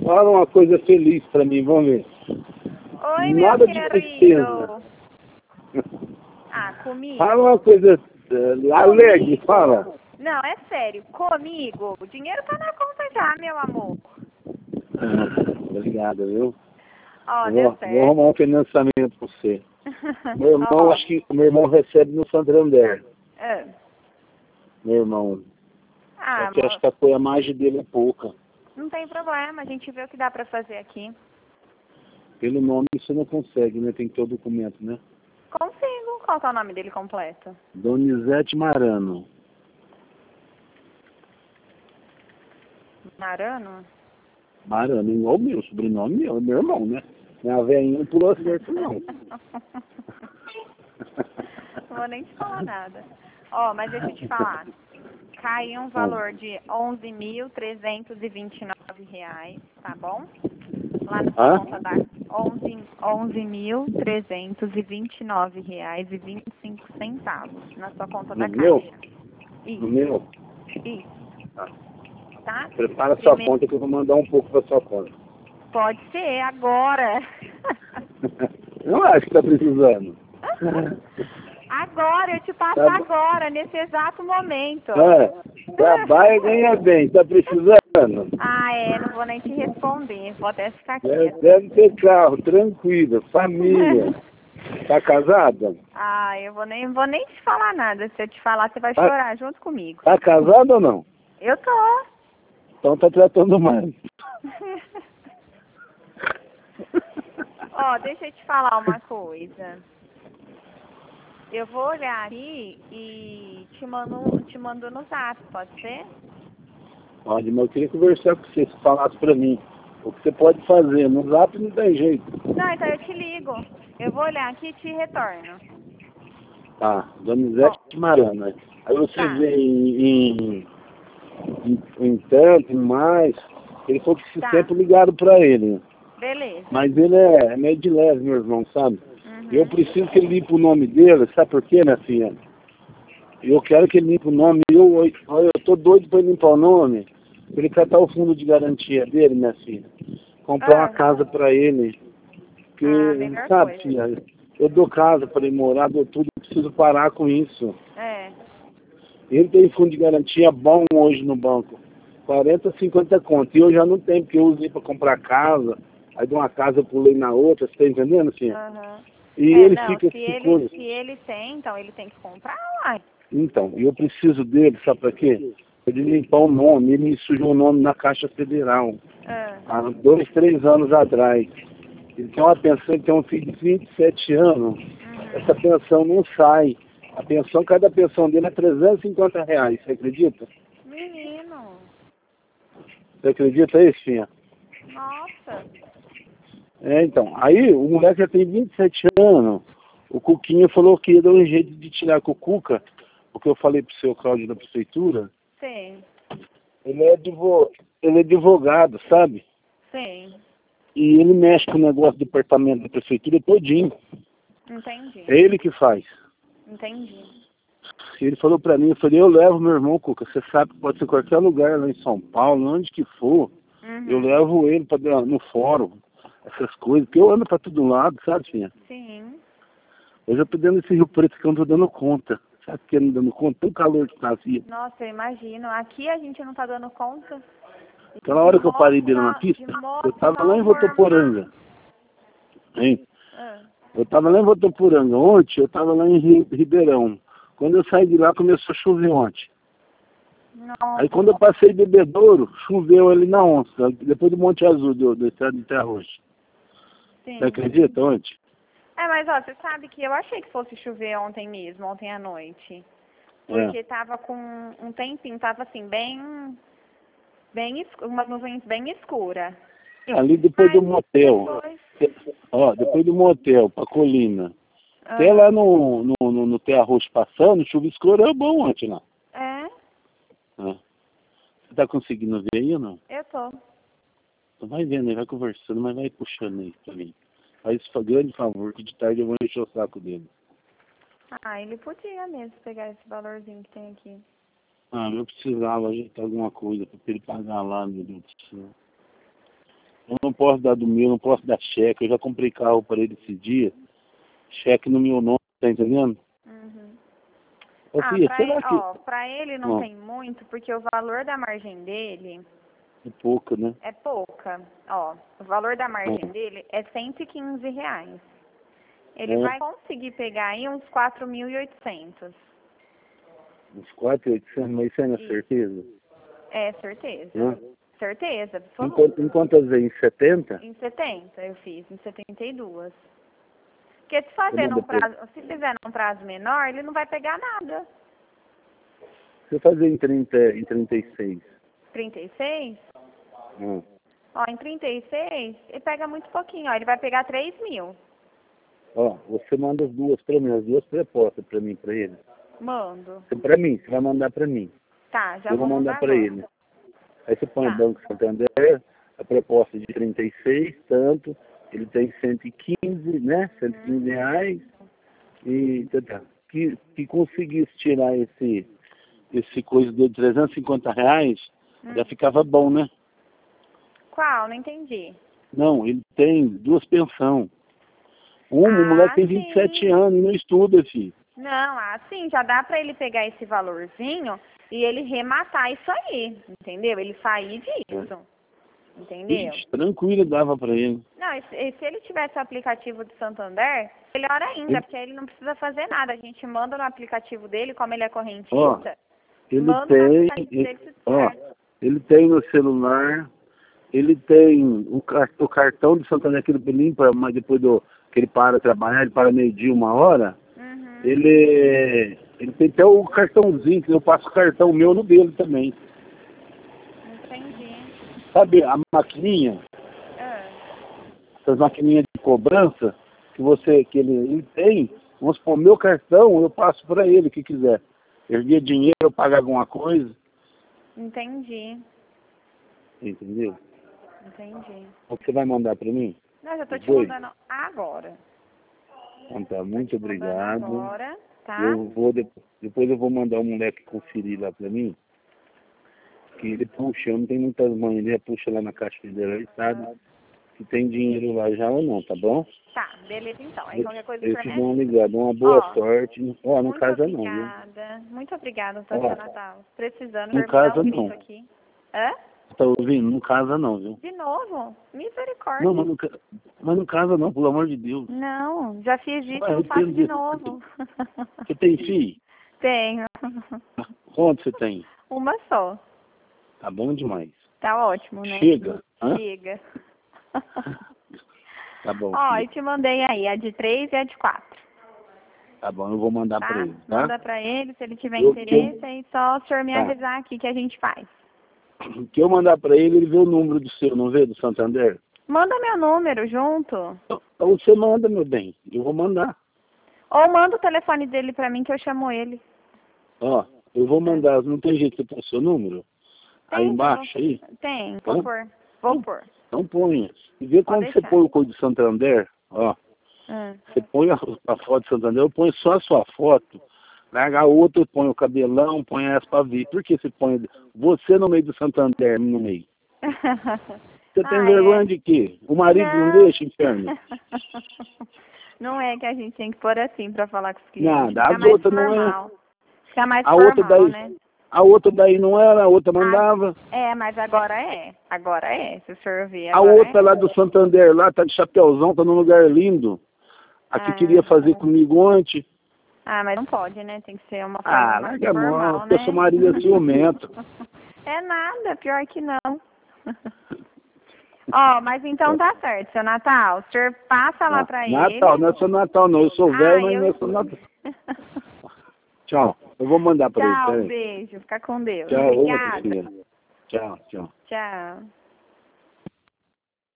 Fala uma coisa feliz pra mim, vamos ver. Oi, Nada meu de querido. tristeza. Ah, comigo? Fala uma coisa alegre, fala. Não, é sério. Comigo, o dinheiro tá na conta já, meu amor. Obrigado, viu? Ó, deu Vou certo. arrumar um financiamento pra você. Meu irmão, Ó, acho que o meu irmão recebe no Santander. é. Meu irmão. Ah, Só que acho amor, que a margem dele é pouca. não tem problema. A gente vê o que dá pra fazer aqui. Pelo nome você não consegue, né? Tem que ter o documento, né? Consigo. Qual que é o nome dele completo? Donizete Marano. Marano? Marano, igual o meu, sobrenome meu, é meu irmão, né? Minha velhinha não pulou certo, não. Não vou nem te falar nada. Ó, mas deixa eu te falar. Caiu um valor de R$11.329, tá bom? Lá na sua Hã? conta da R$11.329,25 na sua conta da No meu? Caixa. No Isso, meu? isso, Tá. tá? Prepara sua Primeiro, conta que eu vou mandar um pouco pra sua conta. pode ser agora. Eu acho que tá precisando. Agora, eu te passo Tá, agora, nesse exato momento. trabalha e ganha bem, tá precisando? Ah, não vou nem te responder, vou até ficar quieta. Deve ter carro, tranquila, família. Tá casada? Ah, eu vou nem te falar nada. Se eu te falar, você vai Tá, chorar junto comigo. tá casada ou não? Eu tô. Então tá tratando mais. Ó, deixa eu te falar uma coisa. Eu vou olhar aqui e te mando no zap, pode ser? Olha, mas eu queria conversar com você, se falasse pra mim o que você pode fazer. No zap não tem jeito. Não, então eu te ligo. Eu vou olhar aqui e te retorno. Tá, Donizete Bom, Marana. Aí você tá, vê em tanto, em mais. Ele falou que se tá. sempre ligaram pra ele. Beleza. Mas ele é meio de leve, meu irmão, sabe? Eu Uhum. preciso que ele limpe o nome dele, sabe por quê, minha filha? Eu quero que ele limpe o nome. Eu tô doido pra ele limpar o nome. Pra ele catar o fundo de garantia dele, minha filha. Comprar uma Ah, casa pra ele. Porque, melhor sabe, coisa. filha, eu dou casa pra ele morar, dou tudo, eu preciso parar com isso. É. Ele tem fundo de garantia bom hoje no banco. 40, 50 conto. E eu já não tenho, porque eu usei pra comprar casa. Aí de uma casa eu pulei na outra, você tá entendendo, filha? Aham. E É, ele não, fica se se coisa. ele tem, então ele tem que comprar, uai. Então, eu preciso dele, sabe pra quê? Pra ele limpar o nome. Ele me sujou o nome na Caixa Federal. Ah, Há 2, 3 anos atrás. Ele tem uma pensão, ele tem um filho de 27 anos. uhum. Essa pensão não sai. A pensão, cada pensão dele é R$350. Você acredita? Menino, Você acredita isso, filha? nossa. É, então. Aí o moleque já tem 27 anos. O Cuquinha falou que ia dar um jeito de tirar com o Cuca, porque eu falei pro seu Cláudio da prefeitura. Sim, Ele é advogado, sabe? sim. E ele mexe com o negócio do departamento da prefeitura todinho. Entendi, É ele que faz. entendi. E ele falou pra mim, eu falei, eu levo meu irmão, Cuca, você sabe que pode ser qualquer lugar lá em São Paulo, onde que for, eu Uhum. levo ele no fórum, essas coisas, porque eu ando pra todo lado, sabe, filha? Sim. Eu já tô dentro desse Rio Preto que eu não tô dando conta. Sabe por que eu não dando conta? Tem calor que fazia. Nossa, eu imagino. Aqui a gente não tá dando conta Aquela hora que eu parei dele na de pista, eu moto tava lá em normal. Votuporanga, hein? Ah, Eu tava lá em Votuporanga ontem, eu tava lá em Ribeirão. Quando eu saí de lá, começou a chover ontem. Aí quando eu nossa, passei em Bebedouro, choveu ali na onça, depois do Monte Azul, do estado de Terra Roxa. Você sim. acredita ontem? É, mas ó, você sabe que eu achei que fosse chover ontem mesmo, ontem à noite. É. Porque tava com um tempinho, tava assim, umas nuvens bem escuras. Ali depois do Mas motel, depois. ó, depois do motel, pra colina. Até lá Aham. no Terra Roxa passando, chuva escura é bom ontem lá. É, É. Você tá conseguindo ver aí ou não? eu tô. Então vai vendo aí, vai conversando, mas vai puxando aí pra mim. Faz esse grande favor, que de tarde eu vou encher o saco dele. Ah, ele podia mesmo pegar esse valorzinho que tem aqui. Ah, eu precisava ajeitar alguma coisa pra ele pagar lá, meu Deus do céu. posso dar do meu, não posso dar cheque. Eu já comprei carro para ele esse dia. Cheque no meu nome, tá entendendo? Uhum. Ô, filha, será que... Pra ele não tem muito, porque o valor da margem dele É pouco, né? é pouca. Ó, o valor da margem dele é R$ 115. Ele vai conseguir pegar aí uns 4.800. Uns 4.800, mas isso é na certeza? É, certeza. Certeza, Em quantas vezes? Em 70? Em 70 eu fiz, em 72. Porque se fazer se fizer num prazo menor, ele não vai pegar nada. Se eu fazer em 36? 36? Ó, em 36, ele pega muito pouquinho, ó. Ele vai pegar 3.000. Ó, você manda as duas pra mim, as duas propostas pra mim, pra ele. Mando. Pra mim, você vai mandar pra mim. Tá, já eu vou mandar pra agora. ele. Aí você põe o Banco Santander, a proposta de 36, tanto, ele tem 115, né? 115 reais. E que conseguisse tirar esse coisa de 350 reais, já ficava bom, né? Qual? Não entendi. Não, ele tem duas pensões. O moleque tem 27 anos e não estuda, filho. Não, assim, já dá pra ele pegar esse valorzinho e ele rematar isso aí, entendeu? Ele sair disso, entendeu? Ixi, tranquilo, dava pra ele. Não, e se ele tivesse o aplicativo do Santander, melhor ainda, porque ele não precisa fazer nada. A gente manda no aplicativo dele, como ele é correntista, ele tem no celular, ele tem o cartão do Santander que ele limpa, mas depois que ele para de trabalhar, ele para meio-dia, 1 hora, ele tem até o cartãozinho, que eu passo o cartão meu no dele também. Entendi. Sabe a maquininha? Essas maquininhas de cobrança que ele tem, vamos supor, meu cartão, eu passo para ele, o que quiser. Erguer dinheiro, eu pago alguma coisa. Entendi. Entendeu? Entendi. O que você vai mandar para mim? Não, já tô te mandando agora. Então tá, muito obrigado. Agora, tá? Depois eu vou mandar o moleque conferir lá para mim. Que ele puxa, eu não tenho muitas mães, ele puxa lá na Caixa Federal e sabe se tem dinheiro lá já ou não, tá bom? Tá, beleza então. Aí qualquer coisa eu te dou uma ligada, uma boa sorte. Ó, não casa não, viu? Muito obrigada, São Natal. Precisando não casa não. Aqui. Hã? Tá ouvindo? Não casa não, viu? De novo? Misericórdia. Não, mas não casa não, pelo amor de Deus. Não, já fiz isso, não faço de novo. Você tem filho? Tenho. Quanto você tem? Uma só. Tá bom demais. Tá ótimo, né? Chega. Chega. Tá bom. Ó, eu te mandei aí, a de 3 e a de 4. Tá bom, eu vou mandar pra ele, tá? Manda pra ele, se ele tiver interesse, aí só o senhor me avisar aqui que a gente faz. Que eu mandar pra ele, ele vê o número do seu, não vê, do Santander? Manda meu número junto. Então você manda, meu bem, eu vou mandar. Ou manda o telefone dele pra mim que eu chamo ele. Ó, eu vou mandar, não tem jeito de você pôr seu número? Aí embaixo, aí? Tem, vou pôr. Vou pôr. Então ponha. E vê quando você põe o código do Santander, ó. Você põe a foto do Santander, eu ponho só a sua foto, larga a outra, põe o cabelão, põe essa pra ver. Por que você põe você no meio do Santander, no meio? Você tem vergonha de quê? O marido não deixa, inferno? Não é que a gente tem que pôr assim pra falar com os clientes. Nada, a outra não é. Fica mais formal, né? A outra daí não era, a outra mandava. Mas agora é. Agora é, se o senhor ver. A outra lá do Santander, lá, tá de chapéuzão, tá num lugar lindo. A que queria fazer comigo ontem. Mas não pode, né? Tem que ser uma forma mais larga formal, a mão, né? porque seu marido é ciumento. É nada, pior que não. Ó, mas então tá certo, seu Natal. O senhor passa lá pra ele. Natal, não é seu Natal não. Eu sou velho, mas não é seu Natal. Tchau. Eu vou mandar pra ele. Tchau, beijo. Fica com Deus. Tchau, obrigada. Tchau, tchau. Tchau.